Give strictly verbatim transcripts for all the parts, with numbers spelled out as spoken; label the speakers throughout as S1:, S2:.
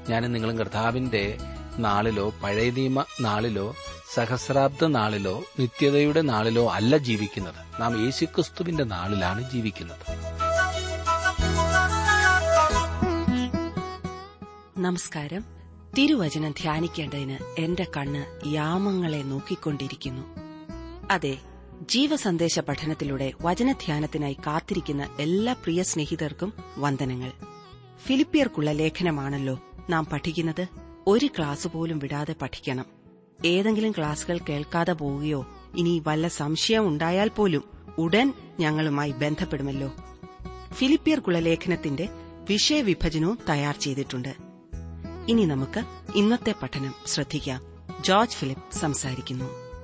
S1: ഞാനും നിങ്ങളും കർത്താവിന്റെ നാളിലോ പഴയ നിയമ നാളിലോ സഹസ്രാബ്ദ നാളിലോ നിത്യതയുടെ നാളിലോ അല്ല ജീവിക്കുന്നത്. നാം യേശുക്രിസ്തുവിന്റെ നാളിലാണ് ജീവിക്കുന്നത്.
S2: നമസ്കാരം. തിരുവചനം ധ്യാനിക്കേണ്ടതിന് എന്റെ കണ്ണ് യാമങ്ങളെ നോക്കിക്കൊണ്ടിരിക്കുന്നു. അതെ, ജീവസന്ദേശ പഠനത്തിലൂടെ വചനധ്യാനത്തിനായി കാത്തിരിക്കുന്ന എല്ലാ പ്രിയ സ്നേഹിതർക്കും വന്ദനങ്ങൾ. ഫിലിപ്പിയർക്കുള്ള ലേഖനമാണല്ലോ നാം പഠിക്കുന്നത്. ഒരു ക്ലാസ് പോലും വിടാതെ പഠിക്കണം. ഏതെങ്കിലും ക്ലാസുകൾ കേൾക്കാതെ പോവുകയോ ഇനി വല്ല സംശയം ഉണ്ടായാൽ പോലും ഉടൻ ഞങ്ങളുമായി ബന്ധപ്പെടുമല്ലോ. ഫിലിപ്പിയർക്കുള്ള ലേഖനത്തിന്റെ വിഷയവിഭജനവും തയ്യാർ ചെയ്തിട്ടുണ്ട്. ഇനി നമുക്ക് ഇന്നത്തെ പഠനം ശ്രദ്ധിക്കാം. ജോർജ് ഫിലിപ്പ് സംസാരിക്കുന്നു.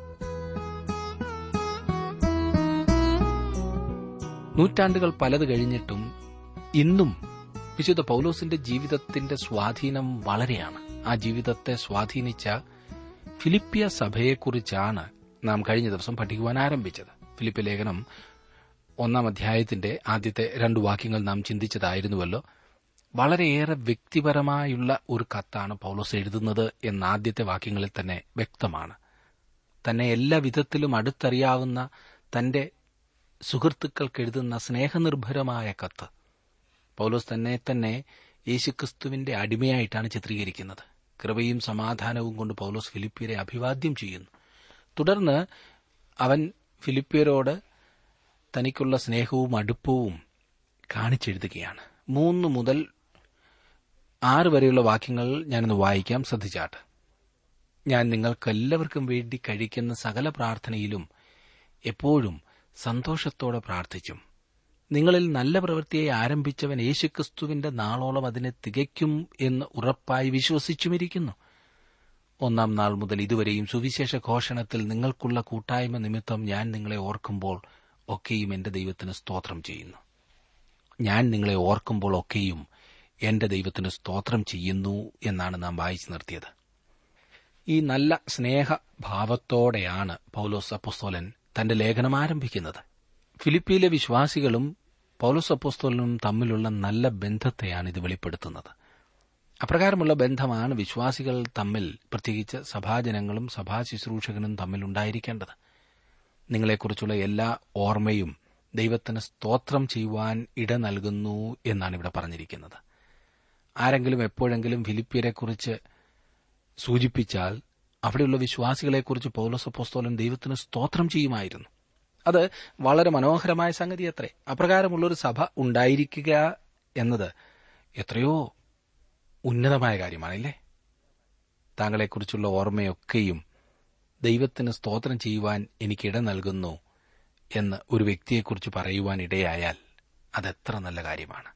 S1: നൂറ്റാണ്ടുകൾ പലത് കഴിഞ്ഞിട്ടും ഇന്നും വിശുദ്ധ പൌലോസിന്റെ ജീവിതത്തിന്റെ സ്വാധീനം വളരെയാണ്. ആ ജീവിതത്തെ സ്വാധീനിച്ച ഫിലിപ്പിയ സഭയെക്കുറിച്ചാണ് നാം കഴിഞ്ഞ ദിവസം പഠിക്കുവാൻ ആരംഭിച്ചത്. ഫിലിപ്പിയ ലേഖനം ഒന്നാം അധ്യായത്തിന്റെ ആദ്യത്തെ രണ്ടു വാക്യങ്ങൾ നാം ചിന്തിച്ചതായിരുന്നുവല്ലോ. വളരെയേറെ വ്യക്തിപരമായുള്ള ഒരു കത്താണ് പൌലോസ് എഴുതുന്നത് എന്ന ആദ്യത്തെ വാക്യങ്ങളിൽ തന്നെ വ്യക്തമാണ്. തന്നെ എല്ലാ വിധത്തിലും അടുത്തറിയാവുന്ന തന്റെ സുഹൃത്തുക്കൾക്ക് എഴുതുന്ന സ്നേഹനിർഭരമായ കത്ത്. പൌലോസ് തന്നെ തന്നെ യേശുക്രിസ്തുവിന്റെ അടിമയായിട്ടാണ് ചിത്രീകരിക്കുന്നത്. കൃപയും സമാധാനവും കൊണ്ട് പൌലോസ് ഫിലിപ്പിയരെ അഭിവാദ്യം ചെയ്യുന്നു. തുടർന്ന് അവൻ ഫിലിപ്പിയരോട് തനിക്കുള്ള സ്നേഹവും അടുപ്പവും കാണിച്ചെഴുതുകയാണ്. മൂന്ന് മുതൽ ആറ് വരെയുള്ള വാക്യങ്ങൾ ഞാനൊന്ന് വായിക്കാം, ശ്രദ്ധിച്ചാട്ട്. ഞാൻ നിങ്ങൾക്കെല്ലാവർക്കും വേണ്ടി കഴിക്കുന്ന സകല പ്രാർത്ഥനയിലും എപ്പോഴും സന്തോഷത്തോടെ പ്രാർത്ഥിച്ചും നിങ്ങളിൽ നല്ല പ്രവൃത്തിയെ ആരംഭിച്ചവൻ യേശുക്രിസ്തുവിന്റെ നാളോളം അതിനെ തികയ്ക്കും എന്ന് ഉറപ്പായി വിശ്വസിച്ചുമിരിക്കുന്നു. ഒന്നാം നാൾ മുതൽ ഇതുവരെയും സുവിശേഷ ഘോഷണത്തിൽ നിങ്ങൾക്കുള്ള കൂട്ടായ്മ നിമിത്തം ഞാൻ നിങ്ങളെ ഓർക്കുമ്പോൾ ഒക്കെയും എന്റെ ദൈവത്തിന് സ്തോത്രം ചെയ്യുന്നു. ഞാൻ നിങ്ങളെ ഓർക്കുമ്പോൾ ഒക്കെയും എന്റെ ദൈവത്തിന് സ്തോത്രം ചെയ്യുന്നു എന്നാണ് നാം വായിച്ചു നിർത്തിയത്. ഈ നല്ല സ്നേഹഭാവത്തോടെയാണ് പൌലോസ് അപ്പോസ്തലൻ തന്റെ ലേഖനം ആരംഭിക്കുന്നത്. ഫിലിപ്പിയിലെ വിശ്വാസികളും പൌലോസ് അപ്പോസ്തലനും തമ്മിലുള്ള നല്ല ബന്ധത്തെയാണ് ഇത് വെളിപ്പെടുത്തുന്നത്. അപ്രകാരമുള്ള ബന്ധമാണ് വിശ്വാസികൾ തമ്മിൽ, പ്രത്യേകിച്ച് സഭാജനങ്ങളും സഭാശുശ്രൂഷകനും തമ്മിൽ ഉണ്ടായിരിക്കേണ്ടത്. നിങ്ങളെക്കുറിച്ചുള്ള എല്ലാ ഓർമ്മയും ദൈവത്തിന് സ്തോത്രം ചെയ്യുവാൻ ഇട നൽകുന്നു എന്നാണ് ഇവിടെ പറഞ്ഞിരിക്കുന്നത്. ആരെങ്കിലും എപ്പോഴെങ്കിലും ഫിലിപ്പിയരെക്കുറിച്ച് സൂചിപ്പിച്ചാൽ അവിടെയുള്ള വിശ്വാസികളെക്കുറിച്ച് പൌലോസ് അപ്പോസ്തലൻ ദൈവത്തിന് സ്തോത്രം ചെയ്യുമായിരുന്നു. അത് വളരെ മനോഹരമായ സംഗതിയത്രേ. അപ്രകാരമുള്ളൊരു സഭ ഉണ്ടായിരിക്കുക എന്നത് എത്രയോ ഉന്നതമായ കാര്യമാണല്ലേ. താങ്കളെക്കുറിച്ചുള്ള ഓർമ്മയൊക്കെയും ദൈവത്തിന് സ്തോത്രം ചെയ്യുവാൻ എനിക്കിട നൽകുന്നു എന്ന് ഒരു വ്യക്തിയെക്കുറിച്ച് പറയുവാൻ ഇടയായാൽ അതെത്ര നല്ല കാര്യമാണ്.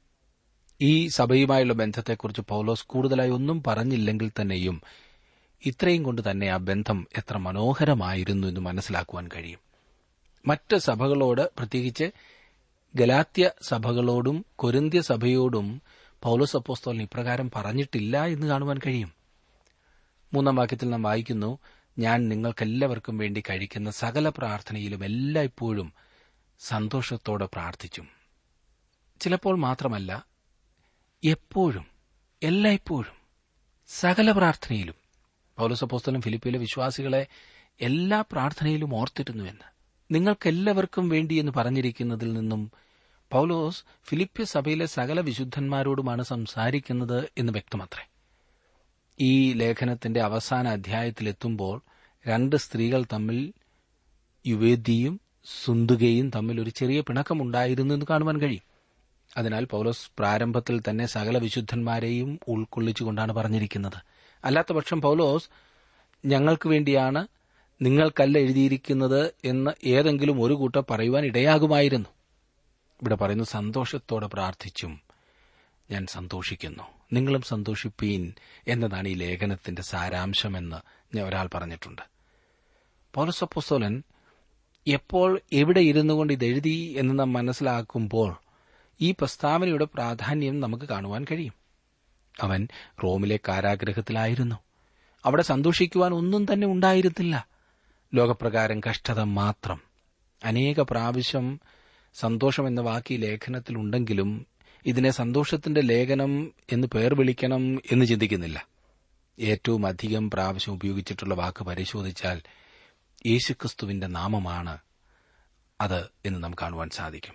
S1: ഈ സഭയുമായുള്ള ബന്ധത്തെക്കുറിച്ച് പൌലോസ് കൂടുതലായി ഒന്നും പറഞ്ഞില്ലെങ്കിൽ തന്നെയും ഇത്രയും കൊണ്ട് തന്നെ ആ ബന്ധം എത്ര മനോഹരമായിരുന്നു എന്ന് മനസ്സിലാക്കുവാൻ കഴിയും. മറ്റ് സഭകളോട്, പ്രത്യേകിച്ച് ഗലാത്യ സഭകളോടും കൊരിന്ത്യ സഭയോടും പൌലോസ് അപ്പോസ്തലൻ ഇപ്രകാരം പറഞ്ഞിട്ടില്ല എന്ന് കാണുവാൻ കഴിയും. മൂന്നാം വാക്യത്തിൽ നാം വായിക്കുന്നു, ഞാൻ നിങ്ങൾക്കെല്ലാവർക്കും വേണ്ടി കഴിക്കുന്ന സകല പ്രാർത്ഥനയിലും എല്ലായ്പ്പോഴും സന്തോഷത്തോടെ പ്രാർത്ഥിച്ചും. ചിലപ്പോൾ മാത്രമല്ല, എപ്പോഴും, എല്ലായ്പ്പോഴും, സകല പ്രാർത്ഥനയിലും. പൌലോസ് അപ്പോസ്തലൻ ഫിലിപ്പിയിലെ വിശ്വാസികളെ എല്ലാ പ്രാർത്ഥനയിലും ഓർത്തിരുന്നുവെന്ന്. നിങ്ങൾക്കെല്ലാവർക്കും വേണ്ടി എന്ന് പറഞ്ഞിരിക്കുന്നതിൽ നിന്നും പൌലോസ് ഫിലിപ്പ്യ സഭയിലെ സകല വിശുദ്ധന്മാരോടുമാണ് സംസാരിക്കുന്നത് എന്ന് വ്യക്തമത്രേ. ഈ ലേഖനത്തിന്റെ അവസാന അധ്യായത്തിലെത്തുമ്പോൾ രണ്ട് സ്ത്രീകൾ തമ്മിൽ, യുവേദിയും സുന്ദുകയും തമ്മിൽ ഒരു ചെറിയ പിണക്കമുണ്ടായിരുന്നു എന്ന് കാണുവാൻ കഴിയും. അതിനാൽ പൌലോസ് പ്രാരംഭത്തിൽ തന്നെ സകല വിശുദ്ധന്മാരെയും ഉൾക്കൊള്ളിച്ചുകൊണ്ടാണ് പറഞ്ഞിരിക്കുന്നത്. അല്ലാത്തപക്ഷം പൌലോസ് ഞങ്ങൾക്ക് വേണ്ടിയാണ്, നിങ്ങൾക്കല്ല എഴുതിയിരിക്കുന്നത് എന്ന് ഏതെങ്കിലും ഒരു കൂട്ടർ പറയുവാൻ ഇടയാകുമായിരുന്നു. ഇവിടെ പറയുന്നു, സന്തോഷത്തോടെ പ്രാർത്ഥിച്ചും ഞാൻ സന്തോഷിക്കുന്നു, നിങ്ങളും സന്തോഷിപ്പീൻ എന്നതാണ് ഈ ലേഖനത്തിന്റെ സാരാംശമെന്ന് ഞാൻ ഒരാൾ പറഞ്ഞിട്ടുണ്ട്. പൗലോസ് അപ്പോസ്തലൻ എപ്പോൾ എവിടെ ഇരുന്നു കൊണ്ട് ഇതെഴുതി എന്ന് നാം മനസ്സിലാക്കുമ്പോൾ ഈ പ്രസ്താവനയുടെ പ്രാധാന്യം നമുക്ക് കാണുവാൻ കഴിയും. അവൻ റോമിലെ കാരാഗൃഹത്തിലായിരുന്നു. അവിടെ സന്തോഷിക്കുവാൻ ഒന്നും തന്നെ ഉണ്ടായിരുന്നില്ല, ലോകപ്രകാരം കഷ്ടത മാത്രം. അനേക പ്രാവശ്യം സന്തോഷം എന്ന വാക്ക് ഈ ലേഖനത്തിലുണ്ടെങ്കിലും ഇതിനെ സന്തോഷത്തിന്റെ ലേഖനം എന്ന് പേർ വിളിക്കണം എന്ന് ചിന്തിക്കുന്നില്ല. ഏറ്റവും അധികം പ്രാവശ്യം ഉപയോഗിച്ചിട്ടുള്ള വാക്ക് പരിശോധിച്ചാൽ യേശുക്രിസ്തുവിന്റെ നാമമാണ് അത് എന്ന് നാം കാണുവാൻ സാധിക്കും.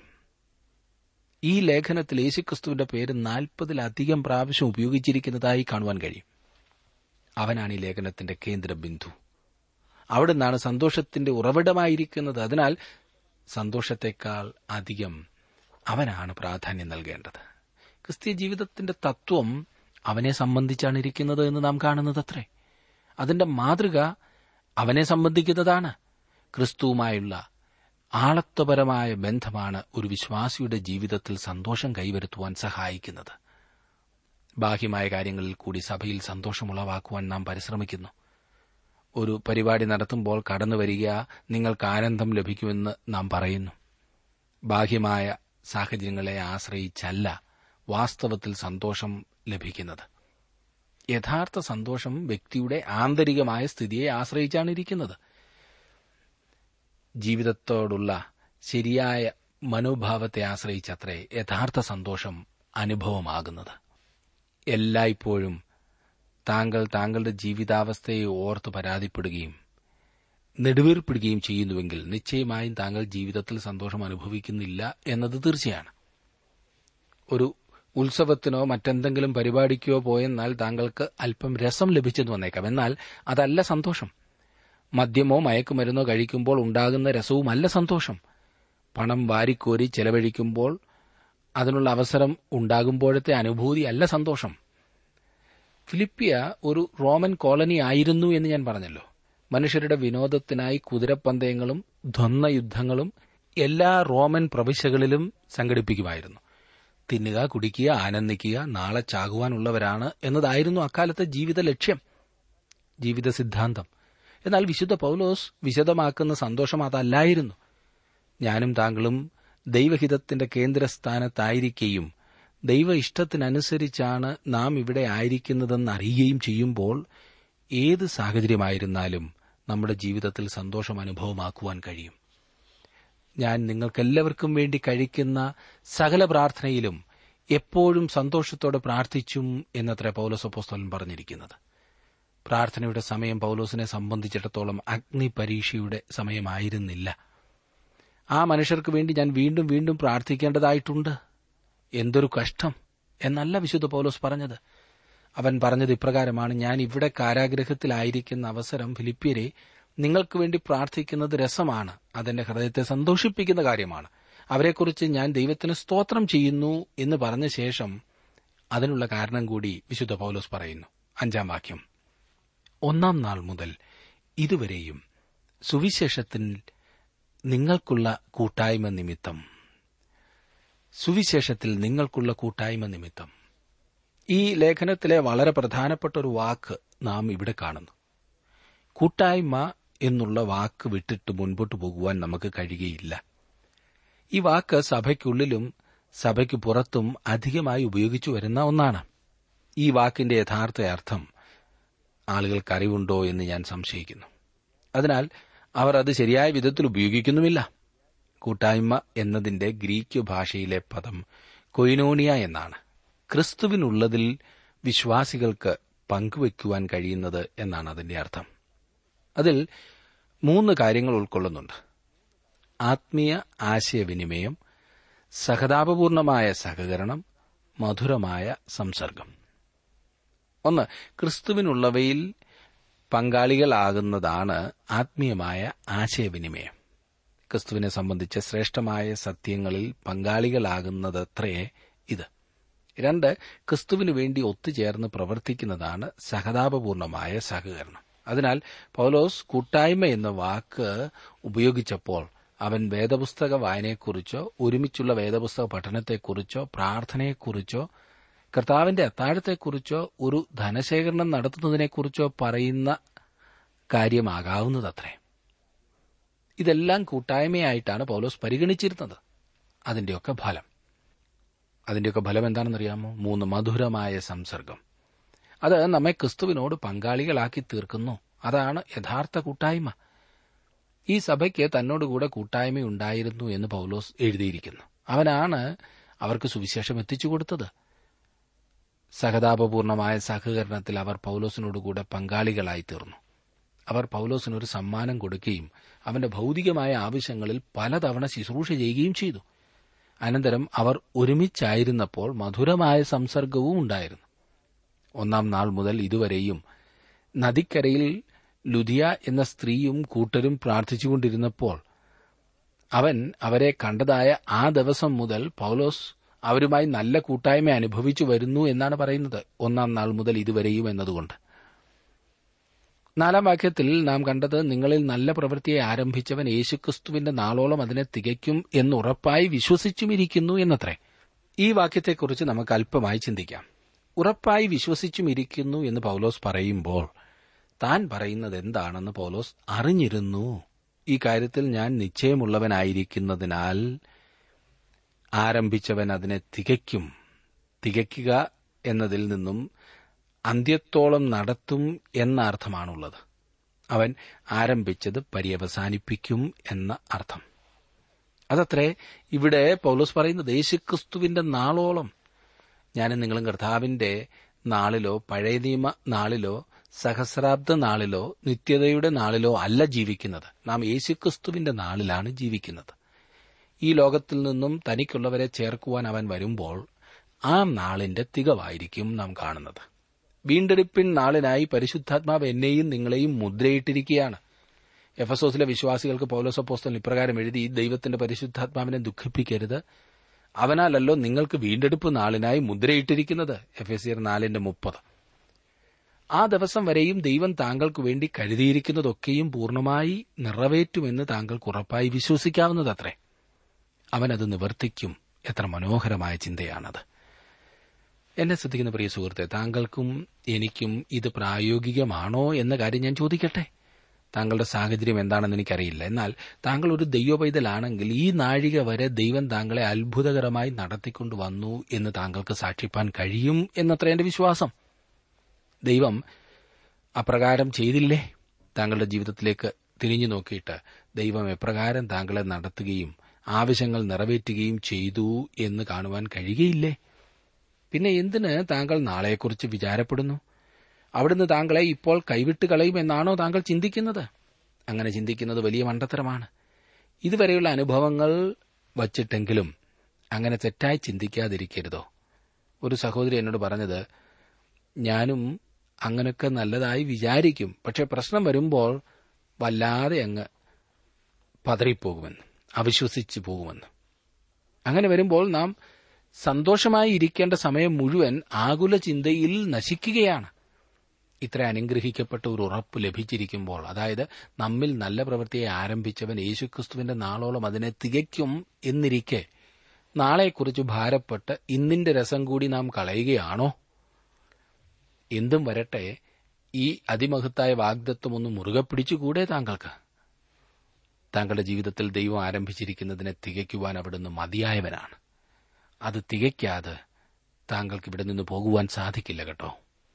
S1: ഈ ലേഖനത്തിൽ യേശുക്രിസ്തുവിന്റെ പേര് നാൽപ്പതിലധികം പ്രാവശ്യം ഉപയോഗിച്ചിരിക്കുന്നതായി കാണുവാൻ കഴിയും. അവനാണ് ഈ ലേഖനത്തിന്റെ കേന്ദ്ര ബിന്ദു. അവിടെ നിന്നാണ് സന്തോഷത്തിന്റെ ഉറവിടമായിരിക്കുന്നത്. അതിനാൽ സന്തോഷത്തെക്കാൾ അധികം അവനാണ് പ്രാധാന്യം നൽകേണ്ടത്. ക്രിസ്തീയ ജീവിതത്തിന്റെ തത്വം അവനെ സംബന്ധിച്ചാണ് ഇരിക്കുന്നത് എന്ന് നാം കാണുന്നതത്രേ. അതിന്റെ മാതൃക അവനെ സംബന്ധിക്കുന്നതാണ്. ക്രിസ്തുവുമായുള്ള ആളത്വപരമായ ബന്ധമാണ് ഒരു വിശ്വാസിയുടെ ജീവിതത്തിൽ സന്തോഷം കൈവരുത്തുവാൻ സഹായിക്കുന്നത്. ബാഹ്യമായ കാര്യങ്ങളിൽ കൂടി സഭയിൽ സന്തോഷമുളവാക്കുവാൻ നാം പരിശ്രമിക്കുന്നു. ഒരു പരിപാടി നടത്തുമ്പോൾ കടന്നുവരിക, നിങ്ങൾക്ക് ആനന്ദം ലഭിക്കുമെന്ന് നാം പറയുന്നു. ബാഹ്യമായ സാഹചര്യങ്ങളെ ആശ്രയിച്ചല്ല വാസ്തവത്തിൽ സന്തോഷം ലഭിക്കുന്നത്. യഥാർത്ഥ സന്തോഷം വ്യക്തിയുടെ ആന്തരികമായ സ്ഥിതിയെ ആശ്രയിച്ചാണ് ഇരിക്കുന്നത്. ജീവിതത്തോടുള്ള ശരിയായ മനോഭാവത്തെ ആശ്രയിച്ചത്രേ യഥാർത്ഥ സന്തോഷം അനുഭവമാകുന്നത്. എല്ലായ്പ്പോഴും താങ്കൾ താങ്കളുടെ ജീവിതാവസ്ഥയെ ഓർത്ത് പരാതിപ്പെടുകയും നെടുവീർപ്പിടുകയും ചെയ്യുന്നുവെങ്കിൽ നിശ്ചയമായും താങ്കൾ ജീവിതത്തിൽ സന്തോഷം അനുഭവിക്കുന്നില്ല എന്നത് തീർച്ചയാണ്. ഒരു ഉത്സവത്തിനോ മറ്റെന്തെങ്കിലും പരിപാടിക്കോ പോയെന്നാൽ താങ്കൾക്ക് അല്പം രസം ലഭിച്ചെന്ന് വന്നേക്കാം. എന്നാൽ അതല്ല സന്തോഷം. മദ്യമോ മയക്കുമരുന്നോ കഴിക്കുമ്പോൾ ഉണ്ടാകുന്ന രസവുമല്ല സന്തോഷം. പണം വാരിക്കോരി ചെലവഴിക്കുമ്പോൾ അതിനുള്ള അവസരം ഉണ്ടാകുമ്പോഴത്തെ അനുഭൂതി അല്ല സന്തോഷം. ഫിലിപ്പിയ ഒരു റോമൻ കോളനി ആയിരുന്നു എന്ന് ഞാൻ പറഞ്ഞല്ലോ. മനുഷ്യരുടെ വിനോദത്തിനായി കുതിരപ്പന്തയങ്ങളും ദ്വന്ദ്വയുദ്ധങ്ങളും എല്ലാ റോമൻ പ്രവിശ്യകളിലും സംഘടിപ്പിക്കുമായിരുന്നു. തിന്നുക, കുടിക്കുക, ആനന്ദിക്കുക, നാളെ ചാകുവാനുള്ളവരാണ് എന്നതായിരുന്നു അക്കാലത്തെ ജീവിത ലക്ഷ്യം, ജീവിത സിദ്ധാന്തം. എന്നാൽ വിശുദ്ധ പൌലോസ് വിശദമാക്കുന്ന സന്തോഷം അതല്ലായിരുന്നു. ഞാനും താങ്കളും ദൈവഹിതത്തിന്റെ കേന്ദ്രസ്ഥാനത്തായിരിക്കുകയും ദൈവ ഇഷ്ടത്തിനനുസരിച്ചാണ് നാം ഇവിടെ ആയിരിക്കുന്നതെന്ന് അറിയുകയും ചെയ്യുമ്പോൾ ഏത് സാഹചര്യമായിരുന്നാലും നമ്മുടെ ജീവിതത്തിൽ സന്തോഷം അനുഭവമാക്കുവാൻ കഴിയും. ഞാൻ നിങ്ങൾക്കെല്ലാവർക്കും വേണ്ടി കഴിക്കുന്ന സകല പ്രാർത്ഥനയിലും എപ്പോഴും സന്തോഷത്തോടെ പ്രാർത്ഥിച്ചും എന്നത്ര പൌലോസ് അപ്പോസ്തലൻ പറഞ്ഞിരിക്കുന്നത്. പ്രാർത്ഥനയുടെ സമയം പൌലോസിനെ സംബന്ധിച്ചിടത്തോളം അഗ്നിപരീക്ഷയുടെ സമയമായിരുന്നില്ല. ആ മനുഷ്യർക്ക് വേണ്ടി ഞാൻ വീണ്ടും വീണ്ടും പ്രാർത്ഥിക്കേണ്ടതായിട്ടുണ്ട്. എന്തൊരു കഷ്ടം എന്നല്ല വിശുദ്ധ പൌലോസ് പറഞ്ഞത്. അവൻ പറഞ്ഞത് ഇപ്രകാരമാണ്: ഞാൻ ഇവിടെ കാരാഗൃഹത്തിലായിരിക്കുന്ന അവസരം ഫിലിപ്പിയരെ നിങ്ങൾക്ക് വേണ്ടി പ്രാർത്ഥിക്കുന്നത് രസമാണ്, അതെന്റെ ഹൃദയത്തെ സന്തോഷിപ്പിക്കുന്ന കാര്യമാണ്. അവരെക്കുറിച്ച് ഞാൻ ദൈവത്തിന് സ്തോത്രം ചെയ്യുന്നു എന്ന് പറഞ്ഞ ശേഷം അതിനുള്ള കാരണം കൂടി വിശുദ്ധ പൌലോസ് പറയുന്നു. അഞ്ചാം വാക്യം: ഒന്നാം നാൾ മുതൽ ഇതുവരെയും സുവിശേഷത്തിൽ നിങ്ങൾക്കുള്ള കൂട്ടായ്മ നിമിത്തം സുവിശേഷത്തിൽ നിങ്ങൾക്കുള്ള കൂട്ടായ്മ നിമിത്തം ഈ ലേഖനത്തിലെ വളരെ പ്രധാനപ്പെട്ട ഒരു വാക്ക് നാം ഇവിടെ കാണുന്നു. കൂട്ടായ്മ എന്നുള്ള വാക്ക് വിട്ടിട്ട് മുൻപോട്ട് പോകുവാൻ നമുക്ക് കഴിയുകയില്ല. ഈ വാക്ക് സഭയ്ക്കുള്ളിലും സഭയ്ക്ക് പുറത്തും അധികമായി ഉപയോഗിച്ചു വരുന്ന ഒന്നാണ്. ഈ വാക്കിന്റെ യഥാർത്ഥ അർത്ഥം ആളുകൾക്ക് അറിവുണ്ടോ എന്ന് ഞാൻ സംശയിക്കുന്നു. അതിനാൽ അവർ അത് ശരിയായ വിധത്തിൽ ഉപയോഗിക്കുന്നുമില്ല. കൂട്ടായ്മ എന്നതിന്റെ ഗ്രീക്ക് ഭാഷയിലെ പദം കൊയിനോണിയ എന്നാണ്. ക്രിസ്തുവിനുള്ളതിൽ വിശ്വാസികൾക്ക് പങ്കുവയ്ക്കുവാൻ കഴിയുന്നത് എന്നാണ് അതിന്റെ അർത്ഥം. അതിൽ മൂന്ന് കാര്യങ്ങൾ ഉൾക്കൊള്ളുന്നുണ്ട്: ആത്മീയ ആശയവിനിമയം, സഹതാപപൂർണമായ സഹകരണം, മധുരമായ സംസർഗം. ഒന്ന്, ക്രിസ്തുവിനുള്ളവയിൽ പങ്കാളികളാകുന്നതാണ് ആത്മീയമായ ആശയവിനിമയം. ക്രിസ്തുവിനെ സംബന്ധിച്ച ശ്രേഷ്ഠമായ സത്യങ്ങളിൽ പങ്കാളികളാകുന്നതത്രേ ഇത്. രണ്ട്, ക്രിസ്തുവിനു വേണ്ടി ഒത്തുചേർന്ന് പ്രവർത്തിക്കുന്നതാണ് സഹതാപപൂർണമായ സഹകരണം. അതിനാൽ പൌലോസ് കൂട്ടായ്മ എന്ന വാക്ക് ഉപയോഗിച്ചപ്പോൾ അവൻ വേദപുസ്തക വായനയെക്കുറിച്ചോ ഒരുമിച്ചുള്ള വേദപുസ്തക പഠനത്തെക്കുറിച്ചോ പ്രാർത്ഥനയെക്കുറിച്ചോ കർത്താവിന്റെ അത്താഴത്തെക്കുറിച്ചോ ഒരു ധനശേഖരണം നടത്തുന്നതിനെക്കുറിച്ചോ പറയുന്ന കാര്യമാകാവുന്നതത്രേ. ഇതെല്ലാം കൂട്ടായ്മയായിട്ടാണ് പൌലോസ് പരിഗണിച്ചിരുന്നത്. അതിന്റെയൊക്കെ ഫലം അതിന്റെയൊക്കെ ഫലം എന്താണെന്നറിയാമോ? മൂന്ന്, മധുരമായ സംസർഗം. അത് നമ്മെ ക്രിസ്തുവിനോട് പങ്കാളികളാക്കി തീർക്കുന്നു. അതാണ് യഥാർത്ഥ കൂട്ടായ്മ. ഈ സഭയ്ക്ക് തന്നോടുകൂടെ കൂട്ടായ്മയുണ്ടായിരുന്നു എന്ന് പൌലോസ് എഴുതിയിരിക്കുന്നു. അവനാണ് അവർക്ക് സുവിശേഷം എത്തിച്ചു കൊടുത്തത്. സഹതാപപൂർണമായ സഹകരണത്തിൽ അവർ പൌലോസിനോടുകൂടെ പങ്കാളികളായി തീർന്നു. അവർ പൌലോസിനൊരു സമ്മാനം കൊടുക്കുകയും അവന്റെ ഭൌതികമായ ആവശ്യങ്ങളിൽ പലതവണ ശുശ്രൂഷ ചെയ്യുകയും ചെയ്തു. അനന്തരം അവർ ഒരുമിച്ചായിരുന്നപ്പോൾ മധുരമായ സംസർഗവും ഉണ്ടായിരുന്നു. ഒന്നാം നാൾ മുതൽ ഇതുവരെയും നദിക്കരയിൽ ലുദിയ എന്ന സ്ത്രീയും കൂട്ടരും പ്രാർത്ഥിച്ചുകൊണ്ടിരുന്നപ്പോൾ അവൻ അവരെ കണ്ടതായ ആ ദിവസം മുതൽ പൌലോസ് അവരുമായി നല്ല കൂട്ടായ്മ അനുഭവിച്ചു വരുന്നു എന്നാണ് പറയുന്നത്. ഒന്നാം നാൾ മുതൽ ഇതുവരെയും എന്നതുകൊണ്ട് നാലാം വാക്യത്തിൽ നാം കണ്ടത്, നിങ്ങളിൽ നല്ല പ്രവൃത്തിയെ ആരംഭിച്ചവൻ യേശുക്രിസ്തുവിന്റെ നാളോളം അതിനെ തികയ്ക്കും എന്നുറപ്പായി വിശ്വസിച്ചുമിരിക്കുന്നു എന്നത്രേ. ഈ വാക്യത്തെക്കുറിച്ച് നമുക്ക് അല്പമായി ചിന്തിക്കാം. ഉറപ്പായി വിശ്വസിച്ചുമിരിക്കുന്നു എന്ന് പൌലോസ് പറയുമ്പോൾ താൻ പറയുന്നത് എന്താണെന്ന് പൌലോസ് അറിഞ്ഞിരുന്നു. ഈ കാര്യത്തിൽ ഞാൻ നിശ്ചയമുള്ളവനായിരിക്കുന്നതിനാൽ ആരംഭിച്ചവൻ അതിനെ തികയ്ക്കും. തികയ്ക്കുക എന്നതിൽ നിന്നും അന്ത്യത്തോളം നടത്തും എന്ന അർത്ഥമാണുള്ളത്. അവൻ ആരംഭിച്ചത് പര്യവസാനിപ്പിക്കും എന്ന അർത്ഥം. അതത്രേ ഇവിടെ പൌലോസ് പറയുന്നത്. യേശുക്രിസ്തുവിന്റെ നാളോളം ഞാനും നിങ്ങളും കർത്താവിന്റെ നാളിലോ പഴയ നിയമ നാളിലോ സഹസ്രാബ്ദ നാളിലോ നിത്യതയുടെ നാളിലോ അല്ല ജീവിക്കുന്നത്. നാം യേശുക്രിസ്തുവിന്റെ നാളിലാണ് ജീവിക്കുന്നത്. ഈ ലോകത്തിൽ നിന്നും തനിക്കുള്ളവരെ ചേർക്കുവാൻ അവൻ വരുമ്പോൾ ആ നാളിന്റെ തികവായിരിക്കും നാം കാണുന്നത്. വീണ്ടെടുപ്പിൻ നാളിനായി പരിശുദ്ധാത്മാവ് എന്നെയും നിങ്ങളെയും മുദ്രയിട്ടിരിക്കുകയാണ്. എഫെസോസിലെ വിശ്വാസികൾക്ക് പൗലോസ് അപ്പോസ്തലൻ ഇപ്രകാരം എഴുതി, ദൈവത്തിന്റെ പരിശുദ്ധാത്മാവിനെ ദുഃഖിപ്പിക്കരുത്, അവനാലല്ലോ നിങ്ങൾക്ക് വീണ്ടെടുപ്പ് നാളിനായി മുദ്രയിട്ടിരിക്കുന്നത്. എഫെസ്യർ നാലിന്റെ മുപ്പത്. ആ ദിവസം വരെയും ദൈവം താങ്കൾക്ക് വേണ്ടി കരുതിയിരിക്കുന്നതൊക്കെയും പൂർണ്ണമായി നിറവേറ്റുമെന്ന് താങ്കൾക്ക് ഉറപ്പായി വിശ്വസിക്കാവുന്നതത്രേ. അവനത് നിവർത്തിക്കും. എത്ര മനോഹരമായ ചിന്തയാണത്. എന്നെ ശ്രദ്ധിക്കുന്ന പ്രിയ സുഹൃത്തെ, താങ്കൾക്കും എനിക്കും ഇത് പ്രായോഗികമാണോ എന്ന കാര്യം ഞാൻ ചോദിക്കട്ടെ. താങ്കളുടെ സാഹചര്യം എന്താണെന്ന് എനിക്കറിയില്ല. എന്നാൽ താങ്കൾ ഒരു ദൈവപൈതലാണെങ്കിൽ ഈ നാഴിക വരെ ദൈവം താങ്കളെ അത്ഭുതകരമായി നടത്തിക്കൊണ്ടുവന്നു എന്ന് താങ്കൾക്ക് സാക്ഷിപ്പാൻ കഴിയും എന്നത്ര എന്റെ വിശ്വാസം. ദൈവം അപ്രകാരം ചെയ്തില്ലേ? താങ്കളുടെ ജീവിതത്തിലേക്ക് തിരിഞ്ഞു നോക്കിയിട്ട് ദൈവം എപ്രകാരം താങ്കളെ നടത്തുകയും ആവശ്യങ്ങൾ നിറവേറ്റുകയും ചെയ്തു എന്ന് കാണുവാൻ കഴിയുകയില്ലേ? പിന്നെ എന്തിന് താങ്കൾ നാളെക്കുറിച്ച് വിചാരപ്പെടുന്നു? അവിടുന്ന് താങ്കളെ ഇപ്പോൾ കൈവിട്ട് കളയുമെന്നാണോ താങ്കൾ ചിന്തിക്കുന്നത്? അങ്ങനെ ചിന്തിക്കുന്നത് വലിയ മണ്ടത്തരമാണ്. ഇതുവരെയുള്ള അനുഭവങ്ങൾ വച്ചിട്ടെങ്കിലും അങ്ങനെ തെറ്റായി ചിന്തിക്കാതിരിക്കരുതോ? ഒരു സഹോദരി എന്നോട് പറഞ്ഞത്, ഞാനും അങ്ങനൊക്കെ നല്ലതായി വിചാരിക്കും, പക്ഷെ പ്രശ്നം വരുമ്പോൾ വല്ലാതെ അങ്ങ് പതറിപ്പോകുമെന്ന്, അവിശ്വസിച്ചു പോകുമെന്ന്. അങ്ങനെ വരുമ്പോൾ നാം സന്തോഷമായി ഇരിക്കേണ്ട സമയം മുഴുവൻ ആകുല ചിന്തയിൽ നശിക്കുകയാണ്. ഇത്ര അനുഗ്രഹിക്കപ്പെട്ട ഒരു ഉറപ്പ് ലഭിച്ചിരിക്കുമ്പോൾ, അതായത് നമ്മിൽ നല്ല പ്രവൃത്തിയെ ആരംഭിച്ചവൻ യേശുക്രിസ്തുവിന്റെ നാളോളം അതിനെ തികയ്ക്കും എന്നിരിക്കെ നാളെക്കുറിച്ച് ഭാരപ്പെട്ട് ഇന്നിന്റെ രസം കൂടി നാം കളയുകയാണോ? എന്തും വരട്ടെ, ഈ അതിമഹത്തായ വാഗ്ദത്വം ഒന്ന് മുറുകെ പിടിച്ചുകൂടെ താങ്കൾക്ക്? താങ്കളുടെ ജീവിതത്തിൽ ദൈവം ആരംഭിച്ചിരിക്കുന്നതിനെ തികയ്ക്കുവാൻ അവിടുന്ന് മതിയായവനാണ്. അത് തികയ്ക്കാതെ താങ്കൾക്ക് ഇവിടെ നിന്ന് പോകുവാൻ സാധിക്കില്ല കേട്ടോ.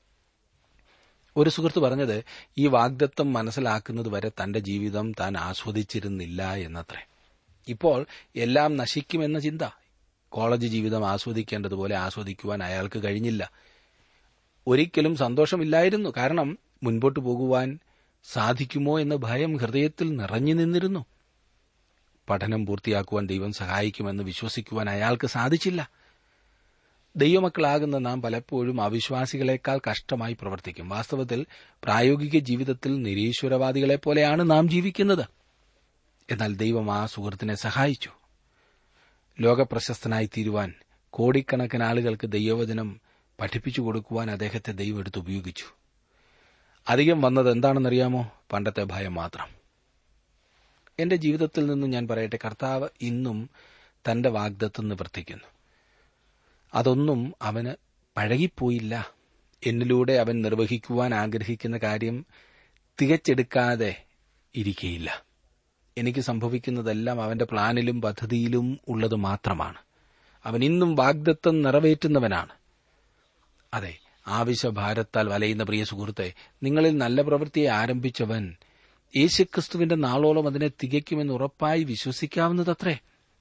S1: ഒരു സുഹൃത്ത് പറഞ്ഞത്, ഈ വാഗ്ദത്തം മനസ്സിലാക്കുന്നത് വരെ തന്റെ ജീവിതം താൻ ആസ്വദിച്ചിരുന്നില്ല എന്നത്രേ. ഇപ്പോൾ എല്ലാം നശിക്കുമെന്ന ചിന്ത. കോളേജ് ജീവിതം ആസ്വദിക്കേണ്ടതുപോലെ ആസ്വദിക്കുവാൻ അയാൾക്ക് കഴിഞ്ഞില്ല. ഒരിക്കലും സന്തോഷമില്ലായിരുന്നു. കാരണം മുൻപോട്ട് പോകുവാൻ സാധിക്കുമോ എന്ന ഭയം ഹൃദയത്തിൽ നിറഞ്ഞു നിന്നിരുന്നു. പഠനം പൂർത്തിയാക്കുവാൻ ദൈവം സഹായിക്കുമെന്ന് വിശ്വസിക്കുവാൻ അയാൾക്ക് സാധിച്ചില്ല. ദൈവമക്കളാകുന്ന നാം പലപ്പോഴും അവിശ്വാസികളെക്കാൾ കഷ്ടമായി പ്രവർത്തിക്കും. വാസ്തവത്തിൽ പ്രായോഗിക ജീവിതത്തിൽ നിരീശ്വരവാദികളെപ്പോലെയാണ് നാം ജീവിക്കുന്നത്. എന്നാൽ ദൈവം ആ സുഹൃത്തിനെ സഹായിച്ചു. ലോകപ്രശസ്തനായി തീരുവാൻ കോടിക്കണക്കിന് ആളുകൾക്ക് ദൈവവചനം പഠിപ്പിച്ചു കൊടുക്കുവാൻ അദ്ദേഹത്തെ ദൈവം എടുത്ത് ഉപയോഗിച്ചു. അധികം വന്നത് എന്താണെന്നറിയാമോ? പണ്ടത്തെ ഭയം മാത്രം. എന്റെ ജീവിതത്തിൽ നിന്നും ഞാൻ പറയട്ടെ, കർത്താവ് ഇന്നും തന്റെ വാഗ്ദത്തം നിവർത്തിക്കുന്നു. അതൊന്നും അവന് പഴകിപ്പോയില്ല. എന്നിലൂടെ അവൻ നിർവഹിക്കുവാൻ ആഗ്രഹിക്കുന്ന കാര്യം തികച്ചെടുക്കാതെ ഇരിക്കയില്ല. എനിക്ക് സംഭവിക്കുന്നതെല്ലാം അവന്റെ പ്ലാനിലും പദ്ധതിയിലും ഉള്ളത് മാത്രമാണ്. അവൻ ഇന്നും വാഗ്ദത്തം നിറവേറ്റുന്നവനാണ്. അതെ, ആവശ്യഭാരത്താൽ വലയുന്ന പ്രിയ സുഹൃത്തെ, നിങ്ങളിൽ നല്ല പ്രവൃത്തിയെ ആരംഭിച്ചവൻ യേശുക്രിസ്തുവിന്റെ നാളോളം അതിനെ തികയ്ക്കുമെന്ന് ഉറപ്പായി വിശ്വസിക്കാവുന്നതത്രേ.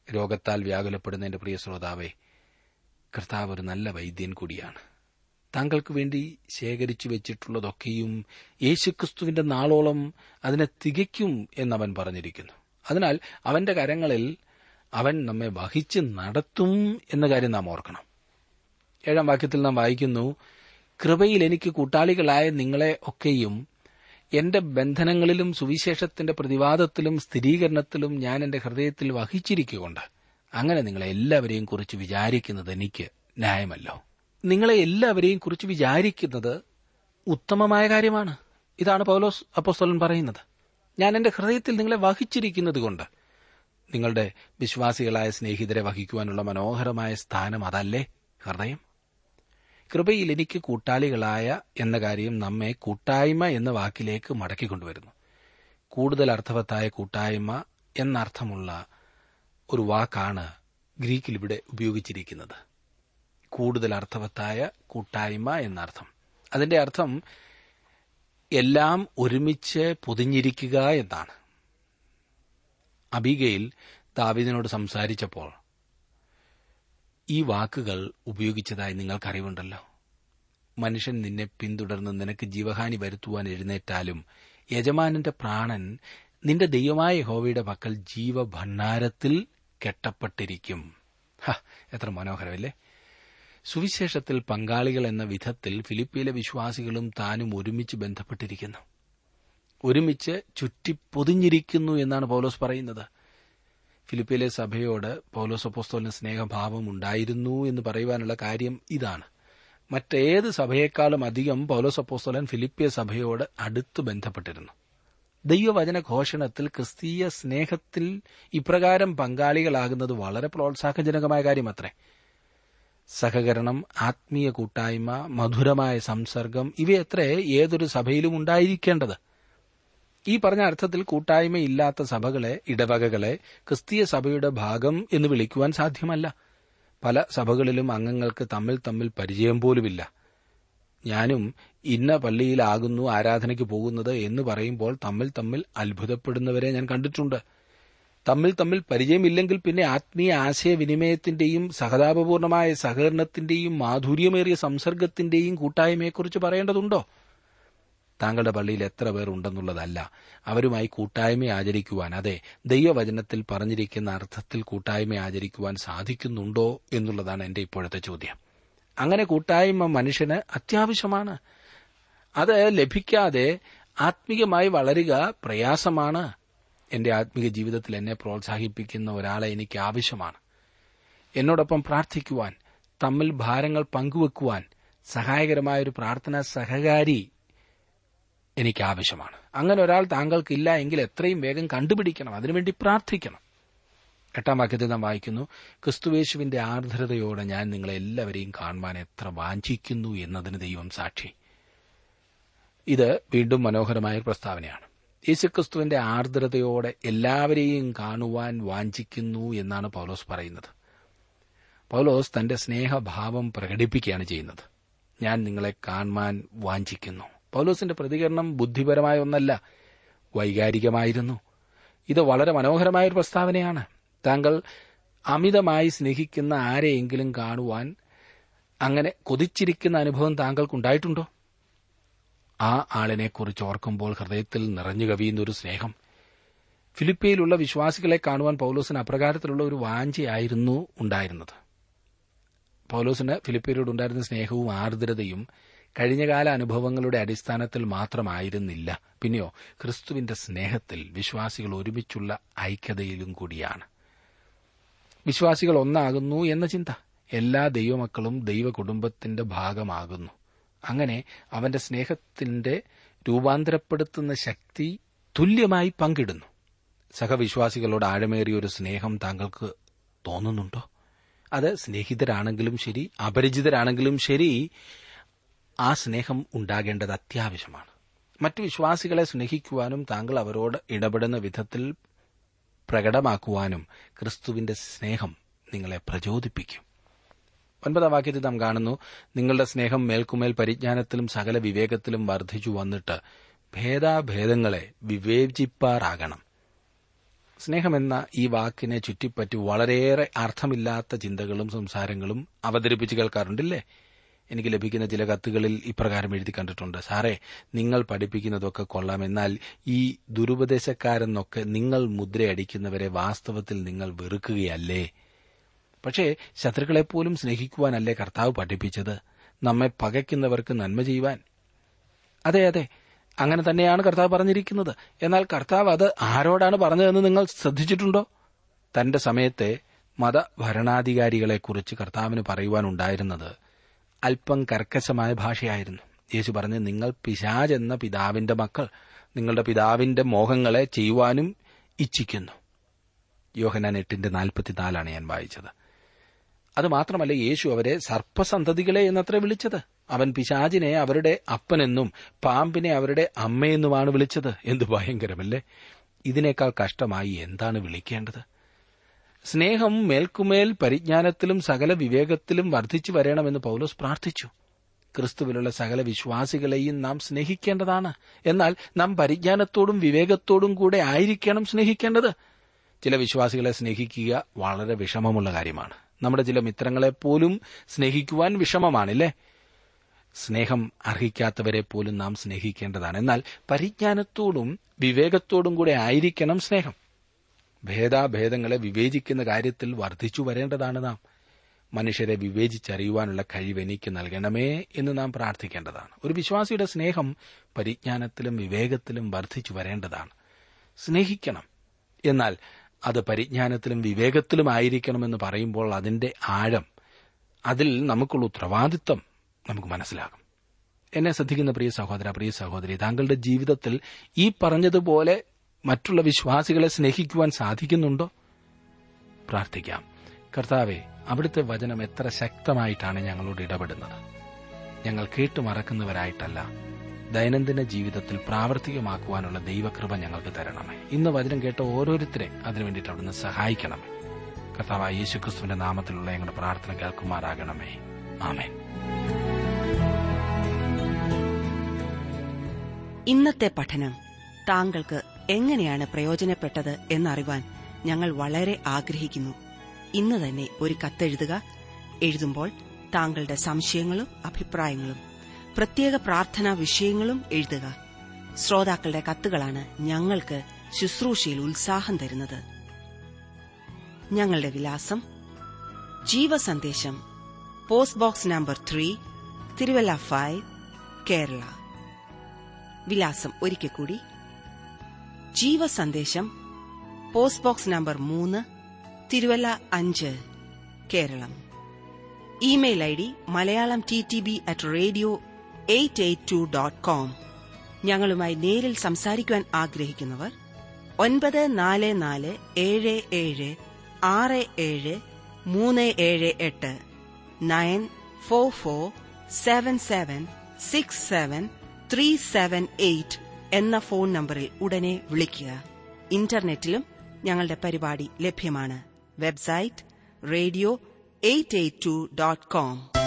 S1: രോഗത്താൽ വ്യാകുലപ്പെടുന്ന എന്റെ പ്രിയ ശ്രോതാവേ, കർത്താവ് ഒരു നല്ല വൈദ്യൻ കൂടിയാണ്. താങ്കൾക്ക് വേണ്ടി ശേഖരിച്ചു വെച്ചിട്ടുള്ളതൊക്കെയും യേശുക്രിസ്തുവിന്റെ നാളോളം അതിനെ തികയ്ക്കും എന്നവൻ പറഞ്ഞിരിക്കുന്നു. അതിനാൽ അവന്റെ കരങ്ങളിൽ അവൻ നമ്മെ വഹിച്ച് നടത്തും എന്ന കാര്യം നാം ഓർക്കണം. ഏഴാം വാക്യത്തിൽ നാം വായിക്കുന്നു, കൃപയിൽ എനിക്ക് കൂട്ടാളികളായ നിങ്ങളെ ഒക്കെയും എന്റെ ബന്ധനങ്ങളിലും സുവിശേഷത്തിന്റെ പ്രതിവാദത്തിലും സ്ഥിരീകരണത്തിലും ഞാൻ എന്റെ ഹൃദയത്തിൽ വഹിച്ചിരിക്കുകൊണ്ട് അങ്ങനെ നിങ്ങളെ എല്ലാവരെയും കുറിച്ച് വിചാരിക്കുന്നത് എനിക്ക് ന്യായമല്ലോ. നിങ്ങളെ എല്ലാവരെയും കുറിച്ച് വിചാരിക്കുന്നത് ഉത്തമമായ കാര്യമാണ്. ഇതാണ് പൗലോസ് അപ്പോസ്തലൻ പറയുന്നത്. ഞാൻ എന്റെ ഹൃദയത്തിൽ നിങ്ങളെ വഹിച്ചിരിക്കുന്നത് കൊണ്ട്. നിങ്ങളുടെ വിശ്വാസികളായ സ്നേഹിതരെ വഹിക്കുവാനുള്ള മനോഹരമായ സ്ഥാനം അതല്ലേ ഹൃദയം? കൃപയിൽ എനിക്ക് കൂട്ടാളികളായ എന്ന കാര്യം നമ്മെ കൂട്ടായ്മ എന്ന വാക്കിലേക്ക് മടക്കിക്കൊണ്ടുവരുന്നു. കൂടുതൽ അർത്ഥവത്തായ കൂട്ടായ്മ എന്നർത്ഥമുള്ള ഒരു വാക്കാണ് ഗ്രീക്കിൽ ഇവിടെ ഉപയോഗിച്ചിരിക്കുന്നത്. കൂടുതൽ അർത്ഥവത്തായ കൂട്ടായ്മ എന്നർത്ഥം. അതിന്റെ അർത്ഥം എല്ലാം ഒരുമിച്ച് പൊതിഞ്ഞിരിക്കുക എന്നാണ്. അബീഗയിൽ ദാവീദിനോട് സംസാരിച്ചപ്പോൾ ഈ വാക്കുകൾ ഉപയോഗിച്ചതായി നിങ്ങൾക്കറിവുണ്ടല്ലോ. മനുഷ്യൻ നിന്നെ പിന്തുടർന്ന് നിനക്ക് ജീവഹാനി വരുത്തുവാൻ എഴുന്നേറ്റാലും യജമാനന്റെ പ്രാണൻ നിന്റെ ദൈവമായ യഹോവയുടെ പക്കൽ ജീവഭണ്ഡാരത്തിൽ കെട്ടപ്പെട്ടിരിക്കും. എത്ര മനോഹരമല്ലേ! സുവിശേഷത്തിൽ പങ്കാളികൾ എന്ന വിധത്തിൽ ഫിലിപ്പിയിലെ വിശ്വാസികളും താനും ഒരുമിച്ച് ബന്ധപ്പെട്ടിരിക്കുന്നു, ഒരുമിച്ച് ചുറ്റിപ്പൊതിഞ്ഞിരിക്കുന്നു എന്നാണ് പൗലോസ് പറയുന്നത്. ഫിലിപ്പിയിലെ സഭയോട് പൗലോസ് അപ്പോസ്തലന് സ്നേഹഭാവം ഉണ്ടായിരുന്നു എന്ന് പറയുവാനുള്ള കാര്യം ഇതാണ്. മറ്റേത് സഭയെക്കാളും അധികം പൗലോസ് അപ്പോസ്തലൻ ഫിലിപ്പിയ സഭയോട് അടുത്ത് ബന്ധപ്പെട്ടിരുന്നു. ദൈവവചന ഘോഷണത്തിൽ ക്രിസ്തീയ സ്നേഹത്തിൽ ഇപ്രകാരം പങ്കാളികളാകുന്നത് വളരെ പ്രോത്സാഹജനകമായ കാര്യമത്രേ. സഹകരണം, ആത്മീയ കൂട്ടായ്മ, മധുരമായ സംസർഗം ഇവയത്രേ ഏതൊരു സഭയിലും ഉണ്ടായിരിക്കേണ്ടത്. ഈ പറഞ്ഞ അർത്ഥത്തിൽ കൂട്ടായ്മയില്ലാത്ത സഭകളെ, ഇടവകകളെ ക്രിസ്തീയ സഭയുടെ ഭാഗം എന്ന് വിളിക്കുവാൻ സാധ്യമല്ല. പല സഭകളിലും അംഗങ്ങൾക്ക് തമ്മിൽ തമ്മിൽ പരിചയം പോലുമില്ല. ഞാനും ഇന്ന പള്ളിയിലാകുന്നു ആരാധനയ്ക്ക് പോകുന്നത് എന്ന് പറയുമ്പോൾ തമ്മിൽ തമ്മിൽ അത്ഭുതപ്പെടുന്നവരെ ഞാൻ കണ്ടിട്ടുണ്ട്. തമ്മിൽ തമ്മിൽ പരിചയമില്ലെങ്കിൽ പിന്നെ ആത്മീയ ആശയവിനിമയത്തിന്റെയും സഹതാപപൂർണമായ സഹകരണത്തിന്റെയും മാധുര്യമേറിയ സംസർഗത്തിന്റെയും കൂട്ടായ്മയെക്കുറിച്ച് പറയേണ്ടതുണ്ടോ? താങ്കളുടെ പള്ളിയിൽ എത്ര പേർ ഉണ്ടെന്നുള്ളതല്ല, അവരുമായി കൂട്ടായ്മ ആചരിക്കുവാൻ, അതെ, ദൈവവചനത്തിൽ പറഞ്ഞിരിക്കുന്ന അർത്ഥത്തിൽ കൂട്ടായ്മ ആചരിക്കുവാൻ സാധിക്കുന്നുണ്ടോ എന്നുള്ളതാണ് എന്റെ ഇപ്പോഴത്തെ ചോദ്യം. അങ്ങനെ കൂട്ടായ്മ മനുഷ്യന് അത്യാവശ്യമാണ്. അത് ലഭിക്കാതെ ആത്മീയമായി വളരുക പ്രയാസമാണ്. എന്റെ ആത്മീയ ജീവിതത്തിൽ എന്നെ പ്രോത്സാഹിപ്പിക്കുന്ന ഒരാളെ എനിക്ക് ആവശ്യമാണ്. എന്നോടൊപ്പം പ്രാർത്ഥിക്കുവാൻ, തമ്മിൽ ഭാരങ്ങൾ പങ്കുവെക്കുവാൻ സഹായകരമായൊരു പ്രാർത്ഥനാ സഹകാരി എനിക്ക് ആവശ്യമാണ്. അങ്ങനെ ഒരാൾ താങ്കൾക്കില്ല എങ്കിൽ എത്രയും വേഗം കണ്ടുപിടിക്കണം, അതിനുവേണ്ടി പ്രാർത്ഥിക്കണം. എട്ടാം വാക്യത്തിൽ നാം വായിക്കുന്നു, ക്രിസ്തുവേശുവിന്റെ ആർദ്രതയോടെ ഞാൻ നിങ്ങളെ എല്ലാവരെയും കാണുവാൻ എത്ര വാഞ്ചിക്കുന്നു എന്നതിന് ദൈവം സാക്ഷി. ഇത് വീണ്ടും മനോഹരമായ പ്രസ്താവനയാണ്. യേശുക്രിസ്തുവിന്റെ ആർദ്രതയോടെ എല്ലാവരെയും കാണുവാൻ വാഞ്ചിക്കുന്നു എന്നാണ് പൗലോസ് പറയുന്നത്. പൗലോസ് തന്റെ സ്നേഹഭാവം പ്രകടിപ്പിക്കുകയാണ് ചെയ്യുന്നത്. ഞാൻ നിങ്ങളെ കാണുവാൻ വാഞ്ചിക്കുന്നു. പൗലോസിന്റെ പ്രതികരണം ബുദ്ധിപരമായ ഒന്നല്ല, വൈകാരികമായിരുന്നു. ഇത് വളരെ മനോഹരമായ ഒരു പ്രസ്താവനയാണ്. താങ്കൾ അമിതമായി സ്നേഹിക്കുന്ന ആരെയെങ്കിലും കാണുവാൻ അങ്ങനെ കൊതിച്ചിരിക്കുന്ന അനുഭവം താങ്കൾക്കുണ്ടായിട്ടുണ്ടോ? ആ ആളിനെക്കുറിച്ച് ഓർക്കുമ്പോൾ ഹൃദയത്തിൽ നിറഞ്ഞു കവിയുന്ന ഒരു സ്നേഹം. ഫിലിപ്പിയിലുള്ള വിശ്വാസികളെ കാണുവാൻ പൗലോസിന് അപ്രകാരത്തിലുള്ള ഒരു വാഞ്ചയായിരുന്നു ഉണ്ടായിരുന്നത്. പൗലോസിന് ഫിലിപ്പിയരോടുണ്ടായിരുന്ന സ്നേഹവും ആർദ്രതയും കഴിഞ്ഞകാല അനുഭവങ്ങളുടെ അടിസ്ഥാനത്തിൽ മാത്രമായിരുന്നില്ല, പിന്നെയോ ക്രിസ്തുവിന്റെ സ്നേഹത്തിൽ വിശ്വാസികൾ ഒരുമിച്ചുള്ള ഐക്യതയിലും കൂടിയാണ്. വിശ്വാസികൾ ഒന്നാകുന്നു എന്ന ചിന്ത. എല്ലാ ദൈവമക്കളും ദൈവകുടുംബത്തിന്റെ ഭാഗമാകുന്നു. അങ്ങനെ അവന്റെ സ്നേഹത്തിന്റെ രൂപാന്തരപ്പെടുത്തുന്ന ശക്തി തുല്യമായി പങ്കിടുന്നു. സഹവിശ്വാസികളോട് ആഴമേറിയ ഒരു സ്നേഹം താങ്കൾക്ക് തോന്നുന്നുണ്ടോ? അത് സ്നേഹിതരാണെങ്കിലും ശരി, അപരിചിതരാണെങ്കിലും ശരി, ആ സ്നേഹം ഉണ്ടാകേണ്ടത് അത്യാവശ്യമാണ്. മറ്റു വിശ്വാസികളെ സ്നേഹിക്കുവാനും താങ്കൾ അവരോട് ഇടപെടുന്ന വിധത്തിൽ പ്രകടമാക്കുവാനും ക്രിസ്തുവിന്റെ സ്നേഹം നിങ്ങളെ പ്രചോദിപ്പിക്കും. ഒൻപതാം വാക്യത്തിൽ നാം കാണുന്നു, നിങ്ങളുടെ സ്നേഹം മേൽക്കുമേൽ പരിജ്ഞാനത്തിലും സകല വിവേകത്തിലും വർദ്ധിച്ചു വന്നിട്ട് ഭേദാഭേദങ്ങളെ വിവേചിപ്പാറാകണം. സ്നേഹമെന്ന ഈ വാക്കിനെ ചുറ്റിപ്പറ്റി വളരെയേറെ അർത്ഥമില്ലാത്ത ചിന്തകളും സംസാരങ്ങളും അവതരിപ്പിച്ച് കേൾക്കാറുണ്ടല്ലേ? എനിക്ക് ലഭിക്കുന്ന ചില കത്തുകളിൽ ഇപ്രകാരം എഴുതി കണ്ടിട്ടുണ്ട്: സാറേ, നിങ്ങൾ പഠിപ്പിക്കുന്നതൊക്കെ കൊള്ളാം, എന്നാൽ ഈ ദുരുപദേശക്കാരെന്നൊക്കെ നിങ്ങൾ മുദ്രയടിക്കുന്നവരെ വാസ്തവത്തിൽ നിങ്ങൾ വെറുക്കുകയല്ലേ? പക്ഷേ ശത്രുക്കളെപ്പോലും സ്നേഹിക്കുവാനല്ലേ കർത്താവ് പഠിപ്പിച്ചത്? നമ്മെ പകയ്ക്കുന്നവർക്ക് നന്മ ചെയ്യുവാൻ. അതെ അതെ അങ്ങനെ തന്നെയാണ് കർത്താവ് പറഞ്ഞിരിക്കുന്നത്. എന്നാൽ കർത്താവ് അത് ആരോടാണ് പറഞ്ഞതെന്ന് നിങ്ങൾ ശ്രദ്ധിച്ചിട്ടുണ്ടോ? തന്റെ സമയത്തെ മതഭരണാധികാരികളെക്കുറിച്ച് കർത്താവിന് പറയുവാനുണ്ടായിരുന്നത് അല്പം കർക്കശമായ ഭാഷയായിരുന്നു. യേശു പറഞ്ഞു, നിങ്ങൾ പിശാച് എന്ന പിതാവിന്റെ മക്കൾ, നിങ്ങളുടെ പിതാവിന്റെ മോഹങ്ങളെ ചെയ്യുവാനും ഇച്ഛിക്കുന്നു. യോഹന്നാൻ എട്ടിന്റെ നാൽപ്പത്തിനാലാണ് ഞാൻ വായിച്ചത്. അതുമാത്രമല്ല, യേശു അവരെ സർപ്പസന്തതികളെ എന്നത്ര വിളിച്ചത്. അവൻ പിശാചിനെ അവരുടെ അപ്പനെന്നും പാമ്പിനെ അവരുടെ അമ്മയെന്നുമാണ് വിളിച്ചത്. എന്തു ഭയങ്കരമല്ലേ! ഇതിനേക്കാൾ കഷ്ടമായി എന്താണ് വിളിക്കേണ്ടത്? സ്നേഹം മേൽക്കുമേൽ പരിജ്ഞാനത്തിലും സകല വിവേകത്തിലും വർദ്ധിച്ചു വരണമെന്ന് പൗലോസ് പ്രാർത്ഥിച്ചു. ക്രിസ്തുവിലുള്ള സകല വിശ്വാസികളെയും നാം സ്നേഹിക്കേണ്ടതാണ്. എന്നാൽ നാം പരിജ്ഞാനത്തോടും വിവേകത്തോടും കൂടെ ആയിരിക്കണം സ്നേഹിക്കേണ്ടത്. ചില വിശ്വാസികളെ സ്നേഹിക്കുക വളരെ വിഷമമുള്ള കാര്യമാണ്. നമ്മുടെ ചില മിത്രങ്ങളെപ്പോലും സ്നേഹിക്കുവാൻ വിഷമമാണില്ലേ? സ്നേഹം അർഹിക്കാത്തവരെ പോലും നാം സ്നേഹിക്കേണ്ടതാണ്. എന്നാൽ പരിജ്ഞാനത്തോടും വിവേകത്തോടും കൂടെ ആയിരിക്കണം സ്നേഹം. ഭേദാഭേദങ്ങളെ വിവേചിക്കുന്ന കാര്യത്തിൽ വർദ്ധിച്ചു വരേണ്ടതാണ് നാം. മനുഷ്യരെ വിവേചിച്ചറിയുവാനുള്ള കഴിവ് എനിക്ക് നൽകണമേ എന്ന് നാം പ്രാർത്ഥിക്കേണ്ടതാണ്. ഒരു വിശ്വാസിയുടെ സ്നേഹം പരിജ്ഞാനത്തിലും വിവേകത്തിലും വർദ്ധിച്ചു വരേണ്ടതാണ്. സ്നേഹിക്കണം, എന്നാൽ അത് പരിജ്ഞാനത്തിലും വിവേകത്തിലും ആയിരിക്കണമെന്ന് പറയുമ്പോൾ അതിന്റെ ആഴം, അതിൽ നമുക്കുള്ള ഉത്തരവാദിത്വം നമുക്ക് മനസ്സിലാകും. എന്നെ ശ്രദ്ധിക്കുന്ന പ്രിയ സഹോദര, പ്രിയ സഹോദരി, താങ്കളുടെ ജീവിതത്തിൽ ഈ പറഞ്ഞതുപോലെ മറ്റുള്ള വിശ്വാസികളെ സ്നേഹിക്കുവാൻ സാധിക്കുന്നുണ്ടോ? പ്രാർത്ഥിക്കാം. കർത്താവേ, അവിടുത്തെ വചനം എത്ര ശക്തമായിട്ടാണ് ഞങ്ങളോട് ഇടപെടുന്നത്. ഞങ്ങൾ കേട്ടു മറക്കുന്നവരായിട്ടല്ല, ദൈനംദിന ജീവിതത്തിൽ പ്രാവർത്തികമാക്കുവാനുള്ള ദൈവകൃപ ഞങ്ങൾക്ക് തരണമേ. ഇന്ന് വചനം കേട്ട ഓരോരുത്തരെ അതിനു വേണ്ടിയിട്ട് അവിടുന്ന് സഹായിക്കണമേ. കർത്താവായ യേശുക്രിസ്തുവിന്റെ നാമത്തിലുള്ള ഞങ്ങളുടെ പ്രാർത്ഥന കേൾക്കുമാറാകണമേ. ആമേൻ.
S2: ഇന്നത്തെ പഠനം താങ്കൾക്ക് എങ്ങനെയാണ് പ്രയോജനപ്പെട്ടത് എന്നറിവാൻ ഞങ്ങൾ വളരെ ആഗ്രഹിക്കുന്നു. ഇന്ന് തന്നെ ഒരു കത്തെഴുതുക. എഴുതുമ്പോൾ താങ്കളുടെ സംശയങ്ങളും അഭിപ്രായങ്ങളും പ്രത്യേക പ്രാർത്ഥനാ വിഷയങ്ങളും എഴുതുക. ശ്രോതാക്കളുടെ കത്തുകളാണ് ഞങ്ങൾക്ക് ശുശ്രൂഷയിൽ ഉത്സാഹം തരുന്നത്. ഞങ്ങളുടെ വിലാസം: ജീവസന്ദേശം, post box number three, Thiruvalla five, Kerala. വിലാസം ഒരിക്കൽ കൂടി: ജീവസന്ദേശം, പോസ്റ്റ് ബോക്സ് നമ്പർ മൂന്ന്, തിരുവല്ല അഞ്ച്, Keralam. Email I D Malayalam T T B at radio eight eight two dot com. ഞങ്ങളുമായി നേരിൽ സംസാരിക്കുവാൻ ആഗ്രഹിക്കുന്നവർ ഒൻപത് നാല് നാല് ഏഴ് ഏഴ് ആറ് ഏഴ് മൂന്ന് ഏഴ് എട്ട് nine four four seven seven six seven three seven eight എന്ന ഫോൺ നമ്പറിൽ ഉടനെ വിളിക്കുക. ഇന്റർനെറ്റിലും ഞങ്ങളുടെ പരിപാടി ലഭ്യമാണ്. Website radio eight eight two dot com.